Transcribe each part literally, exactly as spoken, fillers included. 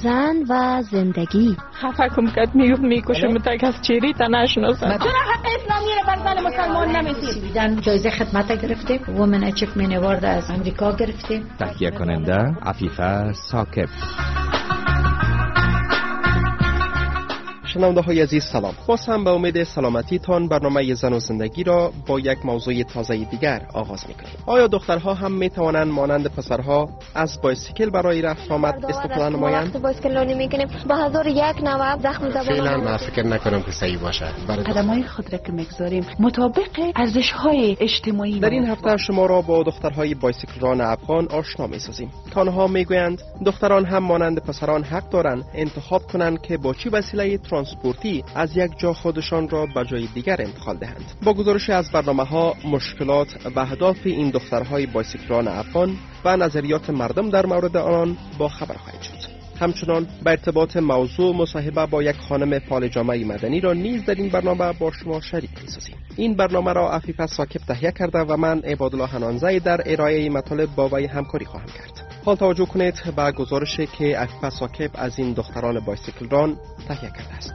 زن و زندگی. خفه کم کد میگفت میکشه متک از چیری تا نشناسن. چرا حق اسلامی رو بر زن مسلمان نمیسید؟ سویدن جایزه خدمت گرفتیم، وومن اچیومنت اوارد از امریکا گرفتیم. تهیه کننده عفیفه ثاقب. شنونده های عزیز سلام. باز هم به امید سلامتی تان برنامه زن و زندگی را با یک موضوع تازه دیگر آغاز میکنیم. آیا دخترها هم می توانند مانند پسرها از بایسیکل برای رفت آمد استفاده نمایند؟ وقتی بایسیکل رانی میکنیم با هزار یک نوع زخم زبان. فعلا من فکر نکنم که صحیح باشه. قدمای خود را که میگذاریم مطابق ارزش‌های اجتماعی. در این هفته شما را با دخترهای بایسیکل ران افغان آشنا می‌سازیم. آنها میگویند دختران هم مانند پسران حق دارند انتخاب کنند که با چه وسیله ترانسپورتی از یک جا خودشان را به جای دیگر انتقال دهند. با گزارش از برنامه‌ها، مشکلات و اهداف این دخترهای بایسیکلران افغان و نظریات مردم در مورد آنان با خبر خواهید شد. همچنان به ارتباط موضوع مصاحبه با یک خانم فعال جامعه مدنی را نیز در این برنامه با شما شریک می‌سازیم. این برنامه را عفیفه ثاقب تهیه کرده و من عبادالله حنانزی در ارائه مطالب با وی همکاری خواهم کرد. حال توجه کنید به گزارشی که عفیفه ثاقب از این دختران بایسیکل ران تهیه کرده است.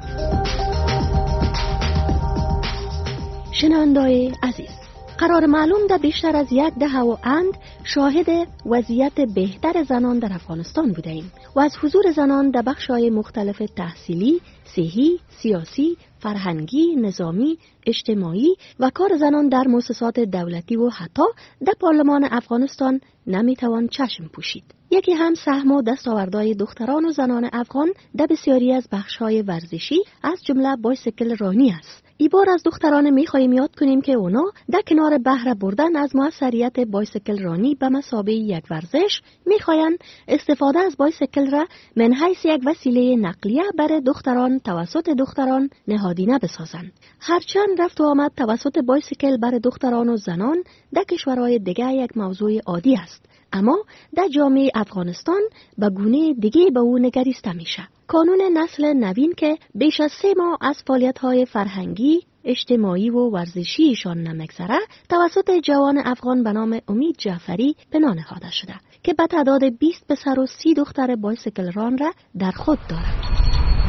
شنونده‌های عزیز، قرار معلوم ده بیشتر از یک دهه و اند شاهد وضعیت بهتر زنان در افغانستان بوده ایم و از حضور زنان در بخش‌های مختلف تحصیلی، صحی، سیاسی، فرهنگی، نظامی، اجتماعی و کار زنان در مؤسسات دولتی و حتی در پارلمان افغانستان نمیتوان چشم پوشید. یکی هم سهم و دستاوردهای دختران و زنان افغان در بسیاری از بخش‌های ورزشی از جمله بایسیکل رانی است. ای بار از دختران می‌خواهیم یاد کنیم که اونا در کنار بهره بردن از موثریت بایسیکل رانی به مثابه یک ورزش می‌خواهند استفاده از بایسیکل را من حیث یک وسیله نقلیه برای دختران توسط دختران نهادینه بسازند. هرچند رفت و آمد توسط بایسیکل برای دختران و زنان در کشورهای دیگر یک موضوع عادی است، اما در جامعه افغانستان به گونه دیگه به او نگریسته میشه. کانون نسل نوین که بیش از سه ماه از فعالیت‌های فرهنگی، اجتماعی و ورزشیشان نمیگذره توسط جوان افغان به نام امید جعفری بنا نهاده شده که به تعداد بیست پسر و سی دختر بایسیکل ران را در خود دارد.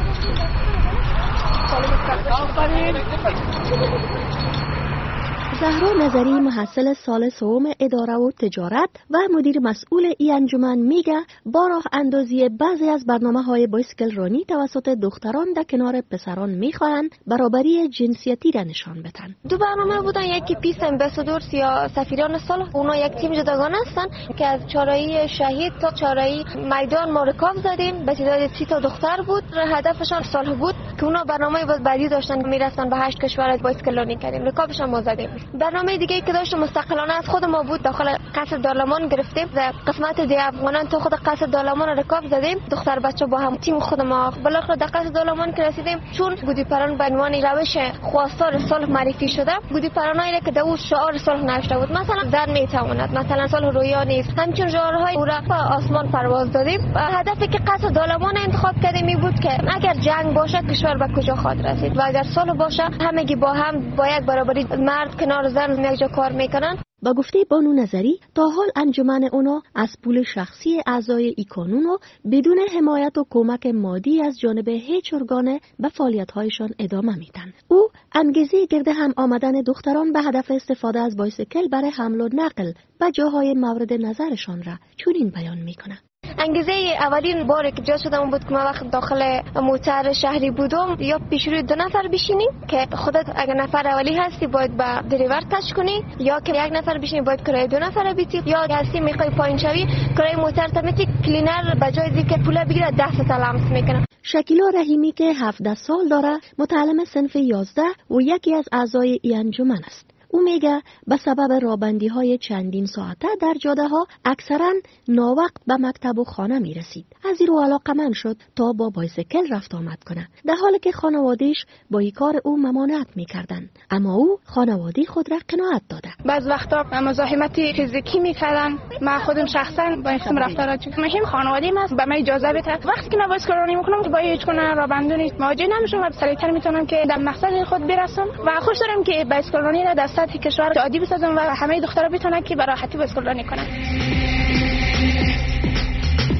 زهرا نظری محصل سال سوم اداره و تجارت و مدیر مسئول ای انجمن میگه با راه اندازی بعضی از برنامه‌های بایسیکل رانی توسط دختران در کنار پسران میخواهند برابری جنسیتی را نشان بدن. دو برنامه بودن، یکی پیس امباسادورز یا سفیران صلح، اونا یک تیم جداگانه هستن که از چهارراه شهید تا چهارراه میدان ما رکاب زدیم. به تعداد سی تا دختر بود. هدفشان صلح بود که اونا برنامه بعدی داشتن میرفتن به هشت کشور بایسیکل رانی کردیم. رکابشون ما زدیم. برنامه دیگه که داشت مستقلانه از خود ما بود، داخل قصر دارالمان گرفتیم و قسمت دی افغانان تو خود قصر دارالمان رکاب زدیم. دختر بچه با هم تیم خود ما بالاخره در قصر دارالمان که رسیدیم، چون گودی پران به عنوان روش خواستار صلح معرفی شده، گودی پرانایی که در شعار صلح نوشته بود، مثلا زن میتواند، مثلا صلح رویا نیست، همچنین شعارهای او را به آسمان پرواز دادیم. هدفی که قصر دارالمان انتخاب کردیم این بود که اگر جنگ باشه کشور به کجا خواهد رسید و اگر صلح باشه همگی با هم با یک برابری مرد کنار زن یک جا کار میکنن. با گفته بانو نظری تا حال انجمن اونا از پول شخصی اعضای ای کانون و بدون حمایت و کمک مادی از جانب هیچ ارگان به فعالیت‌هایشان ادامه میدن. او انگیزه گرد هم آمدن دختران به هدف استفاده از بایسیکل برای حمل و نقل به جاهای مورد نظرشان را چنین بیان میکنه. انگیزه اولین باری که جا شدم بود که من وقت داخل موتر شهری بودم، یا پیش روی دو نفر بشینی که خودت اگر نفر اولی هستی باید با دریور تچ کنی، یا که یک نفر بشینی باید کرایه دو نفر بیتی، یا هستی میخوای پایین شوی کرایه موتر تمیتی کلینر به جای اینکه پول بگیره دست لمس میکنه. شکیلا رحیمی که هفده سال داره متعلم صنف یازده و یکی از اعضای ای انجمن است. او میگه به سبب رابندی های چندین ساعته در جاده ها اکثرا ناوقت به مکتب و خانه می رسید. از این رو علاقمند شد تا با بایسیکل رفت آمد کنه، در حالی که خانوادهش با این کار او ممانعت می کردن، اما او خانواده خود را قناعت داده. بعض وقتا مزاحمت فیزیکی می کردن. من خودم شخصا با این رفتار مهم خانواده ما به من اجازه بده وقتی که من بایسیکل رانی میکنم با هیچ گونه رابندونی مواجه نمیشم و سریعتر میتونم که در مقصد خود برسم و خوش دارم که بایسیکل رانی را در سطح کشور عادی بسازم و همه دخترها بتونن که به راحتی بایسیکل رانی کنن.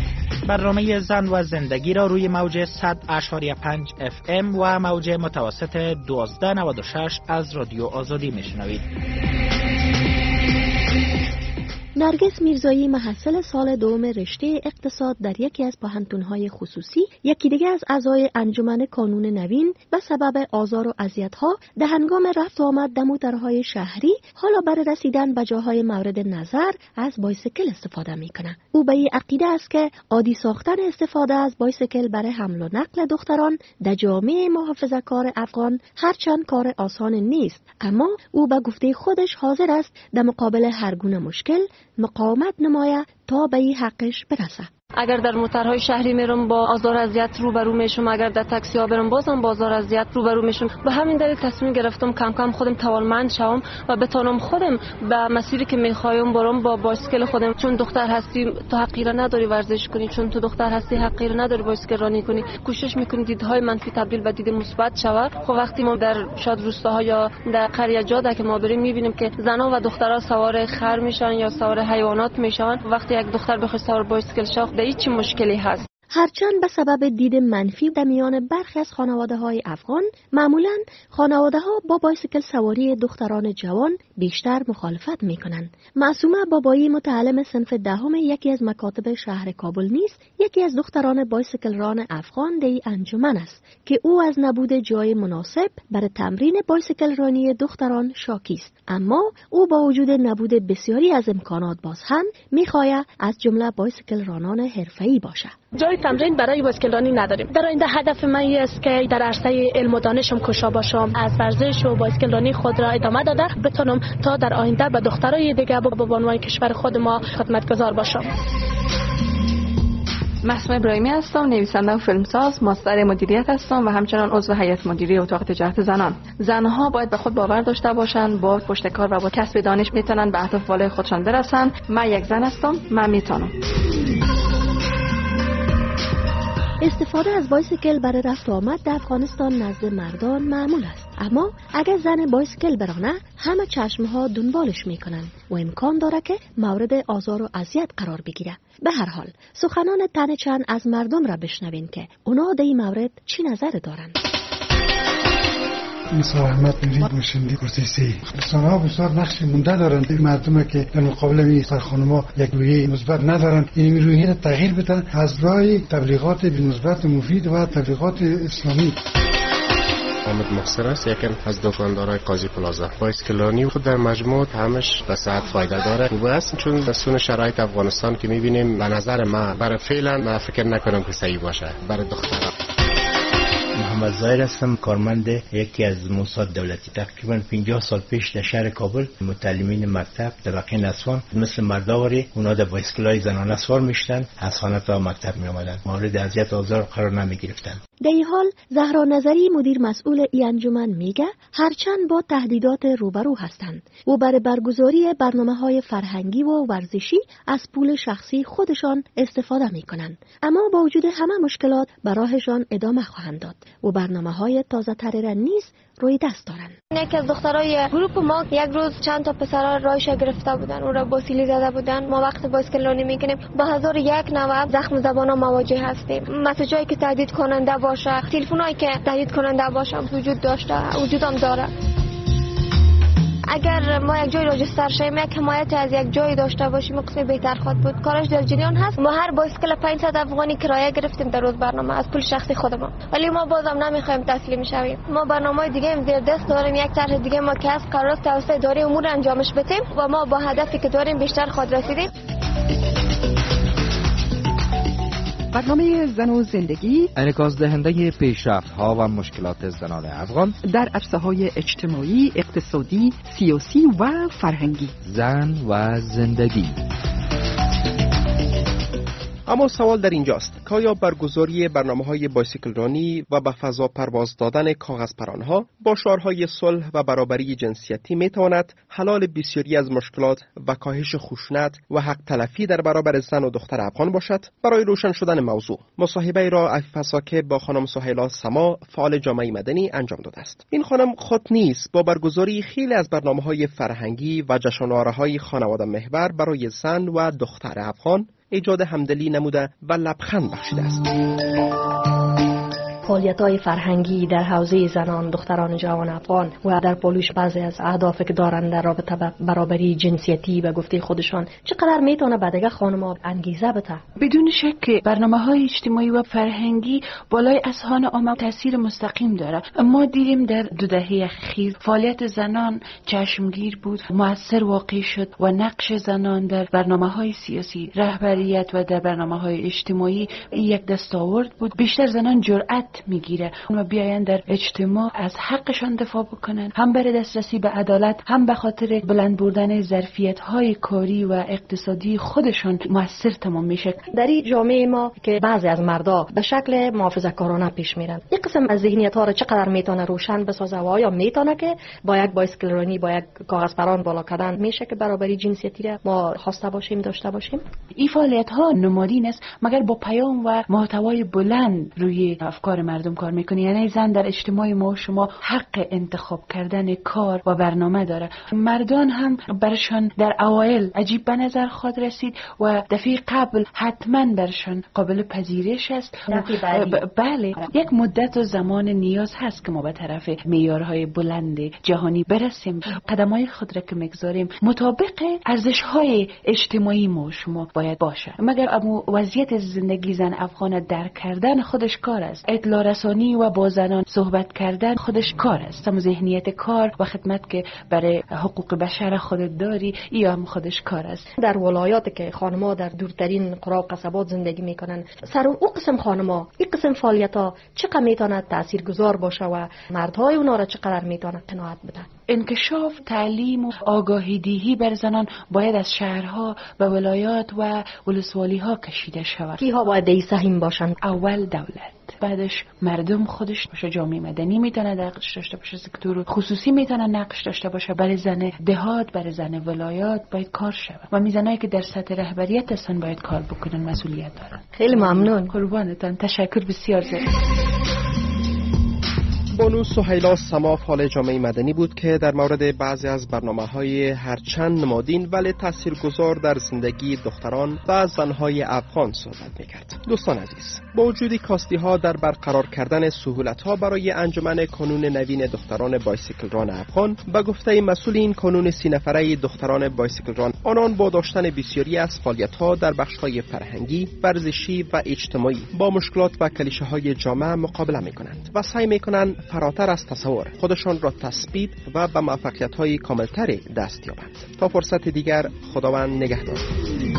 برنامه زن و زندگی را روی موج صد و پنج اف ام و موج متوسط دوازده نود و شش از رادیو آزادی میشنوید. نرگس میرزایی محصل سال دوم رشته اقتصاد در یکی از پوهنتون‌های خصوصی، یکی دیگر از اعضای انجمن کانون نوین، به سبب آزار و اذیت‌ها در هنگام رفت و آمد در موتورهای شهری حالا برای رسیدن به جاهای مورد نظر از بایسیکل استفاده می‌کند. او به این عقیده است که عادی ساختن استفاده از بایسیکل برای حمل و نقل دختران در جامعه محافظه‌کار افغان هرچند کار آسان نیست، اما او به گفته خودش حاضر است در مقابل هر گونه مشکل مقاومت نماید تا به این حقش برسه. اگر در موتورهای شهری میرم با آزار اذیت روبرو میشم، اگر در تاکسی ها برم بازم با آزار اذیت روبرو میشم. به همین دلیل تصمیم گرفتم کم کم خودم توانمند شوم و بتونم خودم به مسیری که میخوایم برم با بایسکل خودم. چون دختر هستی تو حقی را نداری ورزش کنی، چون تو دختر هستی حقی را نداری بایسکل رانی کنی. کوشش میکنی دیدهای منفی تبدیل به دید مثبت شود. خب وقتی ما در شاد روستاها یا در قریه جاده که ما بریم میبینیم که زنان و دخترها سوار خر میشن یا سوار حیوانات میشن. وقتی یک دختر بخواد سوار بایسکل شه چه مشکلی هست؟ هرچند به سبب دید منفی در میان برخی از خانواده‌های افغان، معمولاً خانواده‌ها با بایسیکل سواری دختران جوان بیشتر مخالفت می‌کنند. معصومه بابایی، متعلم صنف دهم یکی از مکاتب شهر کابل نیز یکی از دختران بایسیکل ران افغان در انجمن است که او از نبود جای مناسب برای تمرین بایسیکل رانی دختران شاکی است. اما او با وجود نبود بسیاری از امکانات باز هم می‌خواهد از جمله بایسیکل رانان حرفه‌ای باشد. جای تمرین برای بایسکل رانی نداریم. در آینده هدف من است که در عرصه علم و دانشم کوشا باشم، از ورزش و بایسکل رانی خود را ادامه داده بتونم تا در آینده به دخترای دیگه با بانوان کشور خود ما خدمتگزار باشم. محسومه ابراهیمی هستم، نویسنده و فیلمساز، ماستر مدیریت هستم و همچنان عضو هیئت مدیره اتاق تجارت زنان. زنها باید به خود باور داشته باشند، با پشتکار و با کسب دانش میتونن به اهداف والای خودشان برسن. من یک زن هستم، من میتونم. استفاده از بایسیکل برای رفت و آمد در افغانستان نزد مردان معمول است، اما اگر زن بایسیکل برانه همه چشمها دنبالش میکنن و امکان داره که مورد آزار و اذیت قرار بگیره. به هر حال سخنان تن چند از مردم را بشنوین که اونا در این مورد چی نظر دارن. مساهمت میری باشندی پروسسی سالها بسیار نقش مونده دارند. این مردم که در مقابل این سرخانما یک رویه مثبت ندارند، این رویه را تغییر بدن از راه تبلیغات مثبت مفید و تبلیغات اسلامی. حامد محسن است، یکی از دکاندارای قاضی پلازا. بایسکلانی خود در مجموع همش به صحت فایده داره. خوب است چون دستون شرایط افغانستان که میبینیم به نظر من برای فعلا من فکر نکنم که صحیح باشه برای دخترها. محمد ظاهر هستم، کارمند یکی از موساد دولتی. تقریبا پنجاه سال پیش در شهر کابل متعلمین مکتب طبقه نسوان مثل مرداوری اونا در بایسکلای زنانه سوار میشدن، از خانه تا مکتب می آمدن، مورد اذیت و آزار قرار نمی گرفتن. در این حال زهرا نظری مدیر مسئول این انجمن میگه هرچند با تهدیدات روبرو هستند و برای برگزاری برنامه‌های فرهنگی و ورزشی از پول شخصی خودشان استفاده میکنن، اما با وجود همه مشکلات به راهشان ادامه خواهند داد و برنامه‌های تازه تری را نیز روی دست دارن. یکی از دخترای گروپ ما یک روز چند تا پسرا رایش گرفته بودن، اون را با سیلی زده بودن. ما وقت بایسکل رانی میکنیم با هزار یک نوع زخم زبانا مواجه هستیم. مسیجایی که تهدید کننده باشه، تلفنایی که تهدید کننده باشه وجود داشته، وجودم داره. اگر ما یک جای راجستر شیم، یک حمایت از یک جای داشته باشیم قسم بهتر خواهد بود. کارش در جریان هست. ما هر بایسکل پانصد افغانی کرایه گرفتیم در روز برنامه از پول شخصی خودمون، ولی ما بازم نمیخوایم تسلیم شویم. ما برنامه دیگه هم زیر دست داریم، یک طرح دیگه ما که از قرار توسط اداره امور انجامش بدیم و ما با هدفی که داریم بیشتر خود رسیدیم. برنامه زن و زندگی انعکاس دهنده پیشرفت‌ها و مشکلات زنان افغان در عرصه‌های اجتماعی، اقتصادی، سیاسی و فرهنگی. زن و زندگی. اما سوال در اینجاست که آیا برگزاری برنامه‌های بایسیکل رانی و به فضا پرواز دادن کاغذ پرانها با شعارهای صلح و برابری جنسیتی میتواند حلال بسیاری از مشکلات و کاهش خشونت و حق تلفی در برابر زن و دختر افغان باشد؟ برای روشن شدن موضوع مصاحبه را عفیفه ساکب با خانم سهیلا سما، فعال جامعه مدنی، انجام داده است. این خانم خود نیز با برگزاری خیلی از برنامه‌های فرهنگی و جشنواره‌های خانواده محور برای زن و دختر افغان ایجاد همدلی نموده و لبخند بخشیده است. فعالیت‌های فرهنگی در حوزه زنان، دختران جوان افغان و در پالوش بعضی از اهدافی که دارند در رابطه با برابری جنسیتی و گفته خودشان چقدر میتونه به دیگه خانم‌ها انگیزه بده؟ بدون شک برنامه‌های اجتماعی و فرهنگی بالای اذهان عامه تاثیر مستقیم داره. ما دیدیم در دو دهه اخیر فعالیت زنان چشمگیر بود، مؤثر واقع شد و نقش زنان در برنامه‌های سیاسی، رهبریت و در برنامه‌های اجتماعی یک دستاورد بود. بیشتر زنان جرأت میگیره و بیاین در اجتماع از حقشان دفاع بکنن، هم برای دسترسی به عدالت، هم به خاطر بلند بردن ظرفیت‌های کاری و اقتصادی خودشان موثر تمام میشه. در این جامعه ما که بعضی از مردا به شکل محافظه‌کارانه پیش میرن، یک قسم از ذهنیت‌ها رو چقدر میتونه روشن بسازه و آیا میتونه که با یک بایسکل رانی، با یک کاغذ پران بالا کردن میشه که برابری جنسیتی را ما خواسته باشیم، داشته باشیم؟ این فعالیت‌ها نمادین است مگر با پیام و محتوای بلند روی افکار مردم کار میکنه. یعنی زن در اجتماع ما شما حق انتخاب کردن کار و برنامه داره. مردان هم برشان در اوایل عجیب به نظر خود رسید و دفعه قبل حتما برشان قابل پذیرش است. بله، یک مدت و زمان نیاز هست که ما به طرف معیارهای بلند جهانی برسیم. قدم‌های خود را که میگذاریم مطابق ارزش‌های اجتماعی ما شما باید باشه. مگر اما وضعیت زندگی زن افغان درک کردن خودش کار است. اطلاع رسانی و با زنان صحبت کردن خودش کار است. هم ذهنیت کار و خدمت که برای حقوق بشر خودت داری یا هم خودش کار است. در ولایات که خانم‌ها در دورترین قرا و قصبات زندگی میکنن، سر اون قسم خانم‌ها این قسم فعالیت‌ها چقدر میتونه تاثیرگذار باشه و مردهای اونا را چقدر میتونه قناعت بدن؟ انکشاف، تعلیم و آگاهی دهی بر زنان باید از شهرها به ولایات و ولسوالی‌ها کشیده شود. کیها باید این سهم باشن؟ اول دولت، بعدش مردم خودش باشه، جامعه مدنی میتونه نقش داشته باشه، سکتور خصوصی میتونه نقش داشته باشه. برای زن دهات، برای زن ولایات باید کار شود و میزنایی که در سطح رهبریت هستن باید کار بکنن، مسئولیت دارن. خیلی ممنون. قربانتان، تشکر بسیار زیاد. بانو سهیلا سما فعال جامعه مدنی بود که در مورد بعضی از برنامه‌های هرچند نمادین ولی تاثیرگذار در زندگی دختران و زنهای افغان صحبت می‌کرد. دوستان عزیز، با وجود کاستی‌ها در برقرار کردن سهولت‌ها برای انجمن کانون نوین دختران بایسیکل ران افغان، به گفته مسئول این کانون سی نفره دختران بایسیکل ران، آنان با داشتن بسیاری از فعالیت‌ها در بخش‌های فرهنگی، ورزشی و اجتماعی با مشکلات و کلیشه‌های جامعه مقابله می‌کنند و سعی می‌کنند فراتر از تصور خودشان را تثبیت و به موفقیت‌های کاملتری دست یابند. تا فرصت دیگر، خداوند نگهدار.